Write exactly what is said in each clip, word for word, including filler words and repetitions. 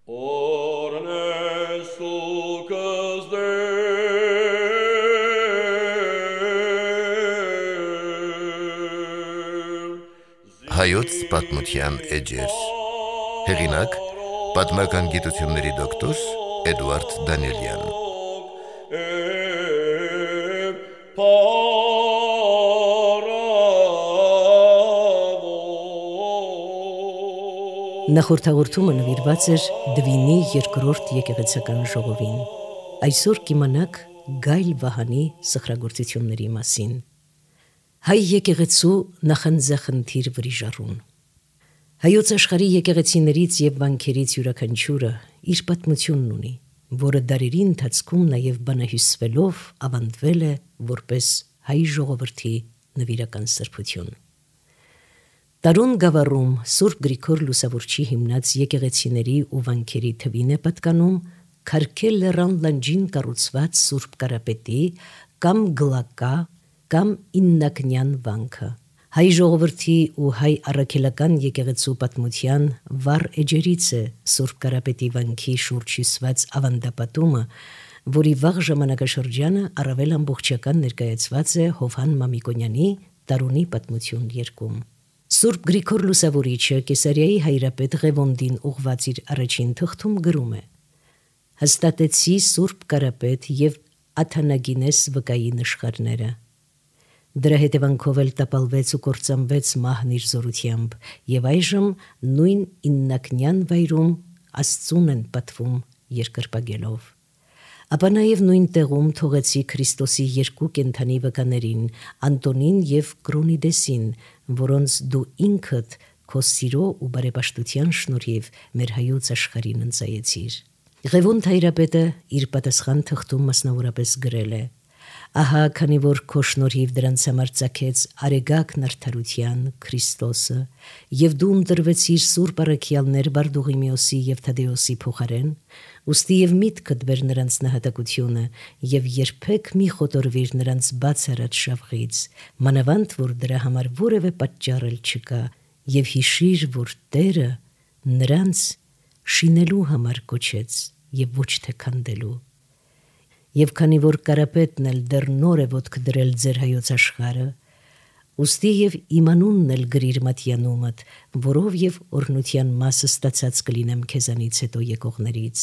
Հայոց պատմության էջեր։ Հեղինակ՝ պատմական գիտությունների դոկտոր Էդուարդ Դանիելյան։ Նախորդ հաղորդումը նվիրված էր Դվինի երկրորդ եկեղեցական ժողովին։ Այսօր կիմանաք Գայլ Վահանի սխրագործությունների մասին։ Հայ եկեղեցու նախանձախնդիր վրիժառուն։ Հայոց աշխարհի եկեղեցիներից եւ վանքերից յուրաքանչյուրը իր պատմությունն ունի, որը դարերի ընթացքում նաեւ բանահյուսվելով ավանդվել է որպես հայ ժողովրդի նվիրական սրբություն։ Տարուն գավառում Սուրբ Գրիգոր Լուսավորչի հիմնած եկեղեցիների ու վանքերի թվին է պատկանում Քարքել լեռան լանջին կառուցված Սուրբ Կարապետի կամ Գլակա կամ Իննակնյան վանքը։ Հայ ժողովրդի ու հայ առաքելական եկեղեցու պատմության վառ էջերից է Սուրբ Կարապետի վանքի շուրջ հյուսված ավանդապատումը, որի վաղ ժամանակաշրջանը առավել ամբողջական ներկայացված է Հովհան Մամիկոնյանի Տարունի պատմություն երկում։ Սուրբ Գրիգոր Լուսավորիչը Կեսարիայի հայրապետ Ղևոնդին ուղված իր առաջին թղթում գրում է. հստատեցի Սուրբ Կարապետ եւ Աթանագինես վկայի նշխարները։ Դրա հետևանքով էլ տապալվեց ու կործանվեց մահն իր զորությամբ, եւ այժմ նույն Իննակնյան վայրում Աստծուն են պատվում երկրպագելով։ Ապա նաև նույն տեղում թողեցի Քրիստոսի երկու կենդանի վկաներին, Անտոնին եւ Կրոնիդեսին, որոնց դու ինքդ քո սիրո ու բարեպաշտության շնորհիվ մեր հայոց աշխարհին ընծայեցիր։ Ղևոնդ հայրապետը իր պատասխան թղթում մասնավորապես գրել է. Ահա քանի որ քո շնորհիվ դրանց համար ծագեց արեգակ նարդարության Քրիստոսը, եւ դու ընտրվեցիր Սուրբ առաքյալներ Բարդուղիմեոսի եւ Թադեոսի փոխարեն, ուստի եւ միտքդ բեր նրանց նահատակությունը եւ երբեք մի խոտորվիր նրանց բաց արած շավղից, մանավանդ որ դրա համար որևէ պատճառ էլ չկա, եւ հիշիր, որ Տերը նրանց շինելու համար կոչեց եւ ոչ թե քանդելու։ Եվ քանի որ Կարապետն էլ դեռ նոր է ոտք դրել ձեր հայոց աշխարհը, ուստի եւ իմանունն էլ գրիր մատյանումդ, որով եւ օրհնության մասը ստացած կլինեմ քեզանից հետո եկողներից։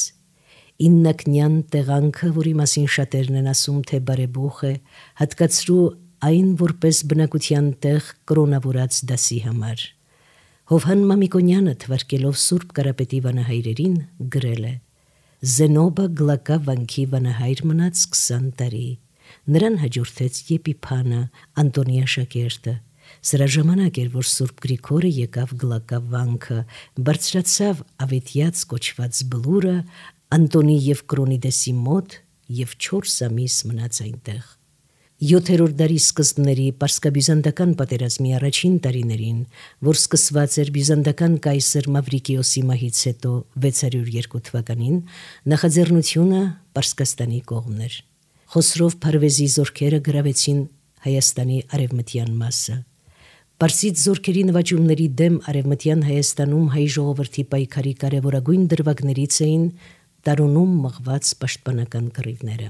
Իննակնյան տեղանքը, որի մասին շատերն են ասում, թե բարեբուխ է, հատկացրու այն որպես բնակության տեղ կրոնավորած դասի համար։ Հովհան Մամիկոնյանը թվարկելով Սուրբ Կարապետի վանահայրերին գրել է. Զենոբը Գլակա վանքի վանահայր մնաց քսան տարի։ Նրան հաջորդեց Եփիփանը, Անտոնի աշակերտը։ Սրա ժամանակ էր, որ Սուրբ Գրիգորը եկավ Գլակա վանքը, բարձրացավ Ավետյաց կոչված բլուրը Անտոնի եւ Կրոնիդեսի մոտ եւ չորս ամիս մնաց այնտեղ։ Յոթերորդ դարի սկզբների Պարսկաբյուզանդական պատերազմի առաջին տարիներին, որ սկսված էր բյուզանդական կայսր Մավրիկիոսի մահից հետո վեց հարյուր երկու թվականին, նախաձեռնությունը Պարսկաստանի կողմն էր։ Խոսրով Փարվեզի զորքերը գրավեցին Հայաստանի արևմտյան մասը։ Պարսից զորքերի նվաճումների դեմ արևմտյան Հայաստանում հայ ժողովրդի պայքարի կարևորագույն դրվագներից էին Տարունում մղված պաշտպանական կռիվները։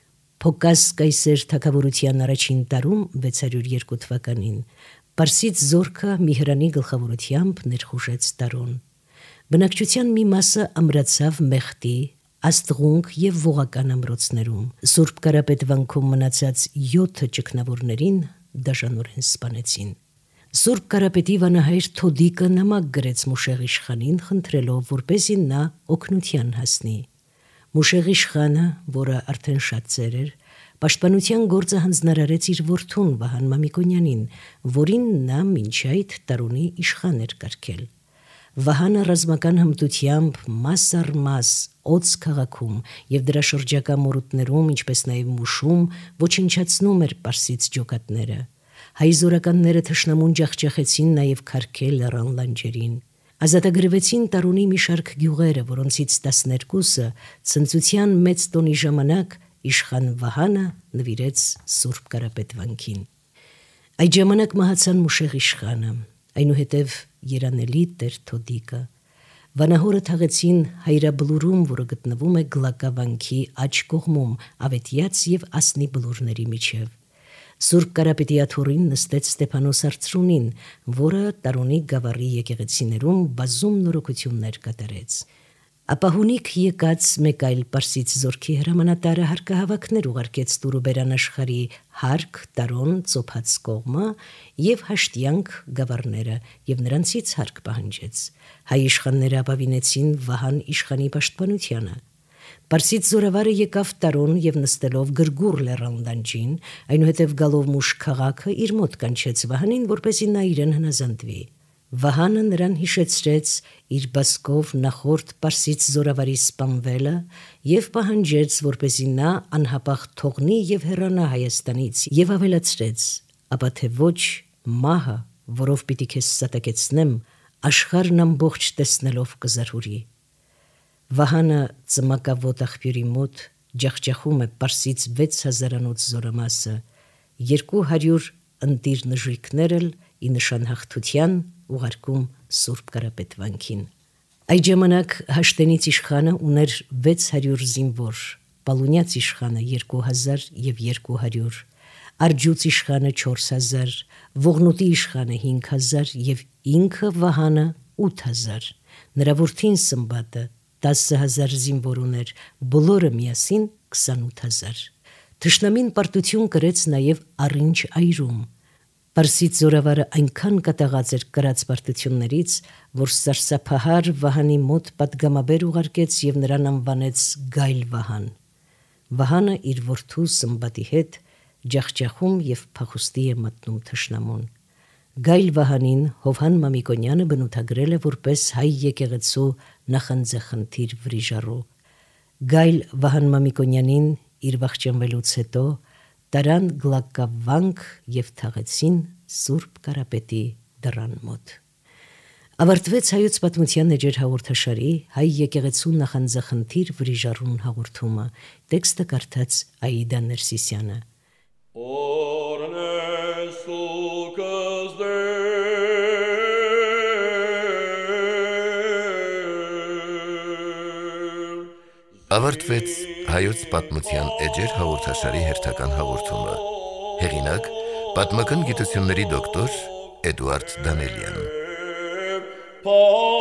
Փոկաս կայսեր թագավորության առաջին տարում վեց հարյուր երկու թվականին Պարսից զորքը Միհրանի գլխավորությամբ ներխուժեց Տարուն։ Բնակչության մի մասը ամրացավ Մեխտի, Աստղունք եւ Ողական ամրոցներում։ Սուրբ Կարապետ վանքում մնացած յոթ ճգնավորներին դաժանորեն սպանեցին։ Սուրբ Կարապետի վանահայր Թոդիկը նամակ գրեց Մուշեղ իշխանին, խնդրելով, որպեսզի նա օգնության հասնի։ Մուշեղ իշխանը, որը արդեն շատ ծեր էր, պաշտպանության գործը հանձնարարեց իր որդուն Վահան Մամիկոնյանին, որին նա մինչ այդ Տարունի իշխան էր կարգել։ Վահանը ռազմական հմտությամբ մաս առ մաս Օձ քաղաքում եւ դրա շրջակա մորուտներում, ինչպես նաեւ Մուշում, ոչնչացնում էր պարսից ջոկատները։ Հայ զորականները թշնամուն ջախջախեցին նաեւ Քարքել լեռան լանջերին։ Ազատագրվեցին Տարունի մի շարք գյուղերը, որոնցից տասներկուսը ցնծության մեծ տոնի ժամանակ իշխան Վահանը նվիրեց Սուրբ Կարապետ վանքին։ Այդ ժամանակ մահացան Մուշեղ իշխանը, այնուհետև երանելի Տեր Թոդիկը։ Վանահորը թաղեցին հայրաբլուրում, որը գտնվում է Գլակավանքի աջ կողմում, Ավետյաց եւ Ասնի բլուրների միջև։ Սուրբ Կարապետի աթոռին նստեց Ստեփանոս Արծրունին, որը Տարոնի գավառի եկեղեցիներում բազում նորոգություններ կատարեց։ Ապահունիկ եկած մեկ այլ պարսից զորքի հրամանատարը հարկահավաքներ ուղարկեց Տուրուբերան աշխարհի Հարկ, Տարոն, Ծոփած կողմը եւ Հաշտյանք գավառները եւ նրանցից հարկ պահանջեց։ Հայ իշխանները ապավինեցին Վահան իշխանի պաշտպանությանը։ Պարսից զորավարը եկավ Տարոն եւ նստելով գրգուռ լեռան դանջին, այնուհետև գալով մուշ քաղաքը իր մոտ կանչեց Վահանին, որպեսզի նա իրեն հնազանդվի։ Վահանը նրան հիշեցրեց իր բասկով նախորդ պարսից զորավարի սպանվելը եւ պահանջեց, որպեսզի նա անհապաղ թողնի եւ հեռանա Հայաստանից, եւ ավելացրեց. «Ապա թե ոչ մահը, որով պիտի քեզ սատակեցնեմ, աշխարհն ամբողջ տեսնելով կզարհուրի»։ Վահանը ծմակավոտ աղբյուրի մոտ ջախջախում է պարսից վեց հազարանոց զորամասը, երկու հարյուր ընտիր նժույգներ էլ ի նշան հաղթության ուղարկում Սուրբ Կարապետ վանքին։ Այդ ժամանակ Հաշտենից իշխանը ուներ վեց հարյուր զինվոր, Պալունյաց իշխանը երկու հազար եւ երկու հարյուր, Արջուց իշխանը չորս հազար, Ողնուտի իշխանը հինգ հազար եւ ինքը Վահանը ութ հազար, նրա որդին Սմբատը տասը հազար զինվոր ուներ, բոլորը միասին քսանութ հազար։ Թշնամին պարտություն կրեց նաև Առինչ այրում։ Պարսից զորավարը այնքան կատաղած էր կրած պարտություններից, որ սարսափահար Վահանի մոտ պատգամաբեր ուղարկեց եւ նրան անվանեց Գայլ Վահան։ Վահանը իր որդու Սմբատի հետ ջախջախում եւ փախուստի է մտնում թշնամուն։ Գայլ Վահանին Հովհան Մամիկոնյանը բնութագրել է որպես հայ եկեղեցու նախանձախնդիր վրիժառու։ Գայլ Վահան Մամիկոնյանին իր վախճանվելուց հետո տարան Գլակավանք եւ թաղեցին Սուրբ Կարապետի դռան մոտ։ Ավարտվեց հայոց պատմության էջեր հաղորդաշարի հայ եկեղեցու նախանձախնդիր վրիժառուն հաղորդումը։ Տեքստը կարդաց Աիդա Ներսիսյանը։ Ավարտվեց հայոց պատմության էջեր հաղորդաշարի հերթական հաղորդումը։ Հեղինակ՝ պատմական գիտությունների դոկտոր Էդուարդ Դանելյան։